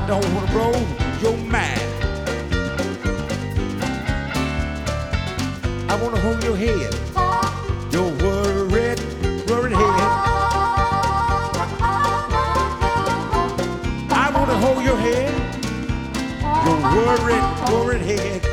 don't wanna blow your mind. I wanna hold your head, your worried head. I wanna hold your head, your worried head.